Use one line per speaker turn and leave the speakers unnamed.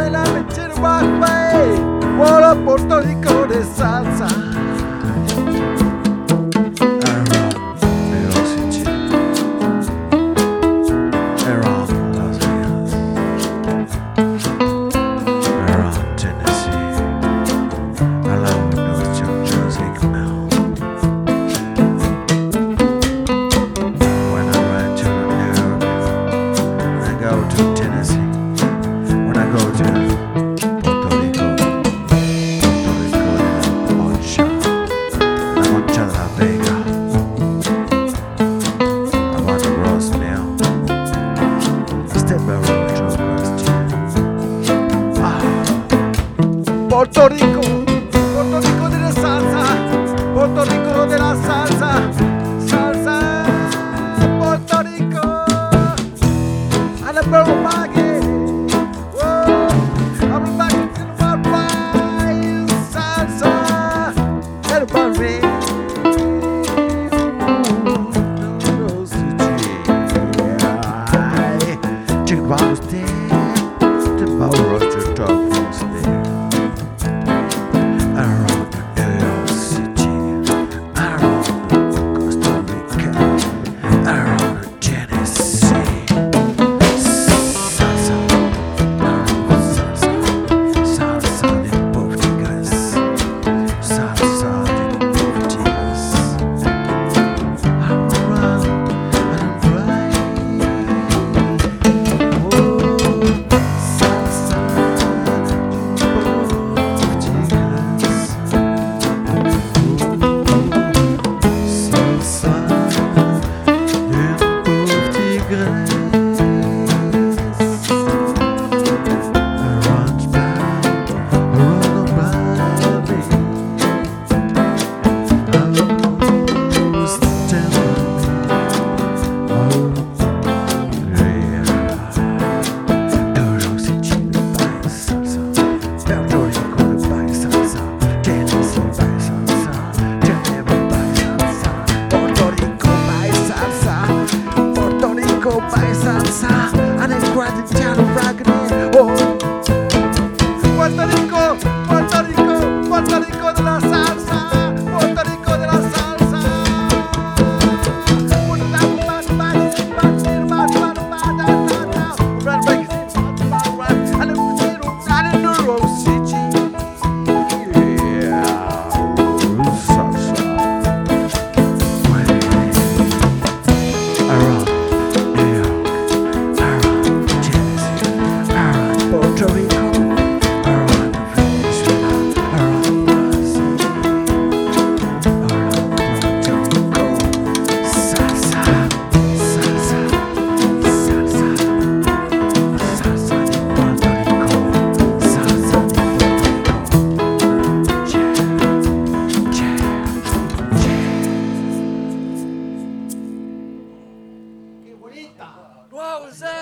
en la mechera Broadway, Guara, Puerto Rico de salsa. Puerto Rico de la salsa, Puerto Rico de la salsa, salsa, Puerto Rico, and a barrel baggy, whoa, I'm a baggy to the rise, salsa, and a barrel. Chicken was dead, the power of your dog was there. Around New York City, around Costa Rica, around Tennessee, salsa, salsa, salsa de Portugas, salsa de Portugas. I'm around and I'm right. Oh, salsa de Portugas. Salsa, and it's quite a town of raggedy. Oh, Puerto Rico, Puerto Rico, Puerto Rico de la salsa, Puerto Rico de la salsa. Puerto Rico, around Venezuela, around Brazil, around Puerto Rico, salsa, salsa, salsa, salsa de Puerto Rico, salsa de Puerto Rico, yeah, yeah, yeah. ¡Qué bonita! ¡Wow!